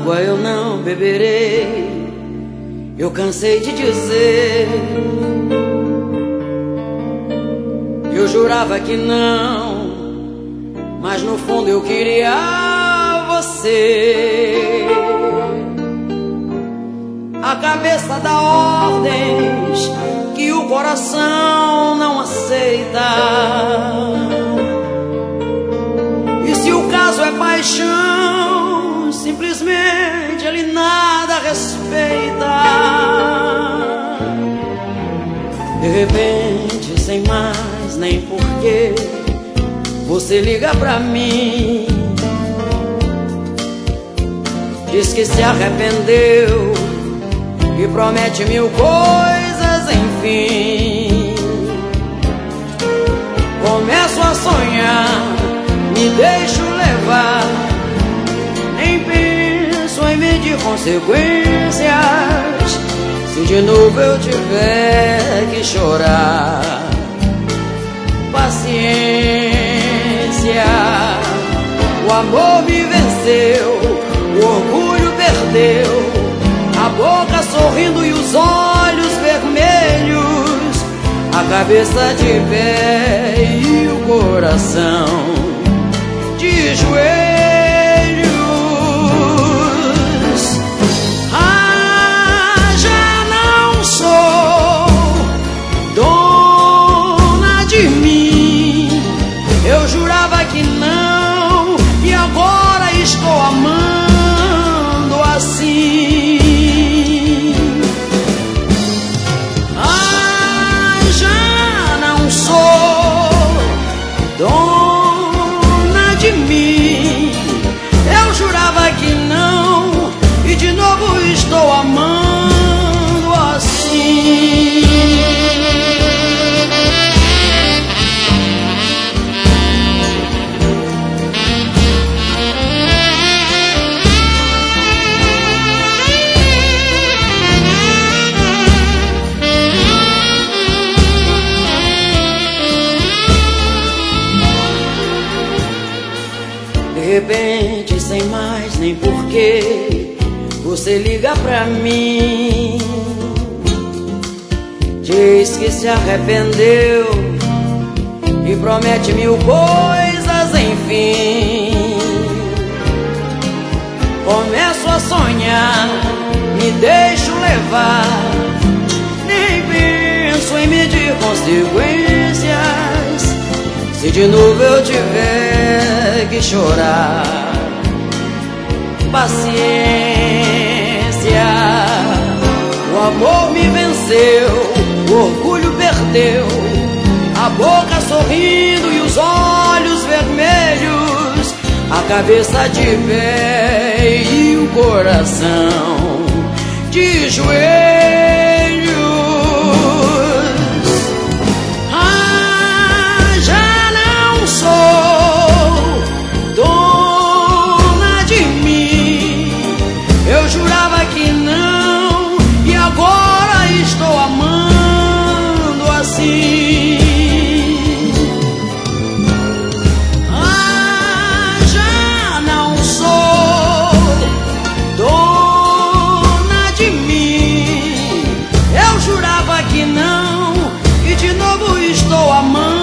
água eu não beberei. Eu cansei de dizer, eu jurava que não, mas no fundo eu queria você. A cabeça dá ordens que o coração não aceita. E se o caso é paixão, simplesmente ele nada respeita. De repente, sem mais nem porquê, você liga pra mim, diz que se arrependeu e promete mil coisas, enfim. Começo a sonhar, me deixo levar, nem penso em medir consequências. Se de novo eu tiver que chorar, paciência. O amor me venceu, o orgulho perdeu, a boca sorrindo e os olhos vermelhos, a cabeça de pé e o coração de joelhos. Ah, já não sou dona de mim. Eu jurava que não, e agora estou amando assim. Dona de mim, eu jurava que não, e de novo estou amando assim. De repente, sem mais nem porquê, você liga pra mim, diz que se arrependeu e promete mil coisas, enfim. Começo a sonhar, me deixo levar, nem penso em medir consequências. Se de novo eu tiver que chorar, paciência. O amor me venceu, o orgulho perdeu, a boca sorrindo e os olhos vermelhos, a cabeça de pé e o coração de joelhos. Eu jurava que não, e agora estou amando assim. Ah, já não sou dona de mim. Eu jurava que não, e de novo estou amando.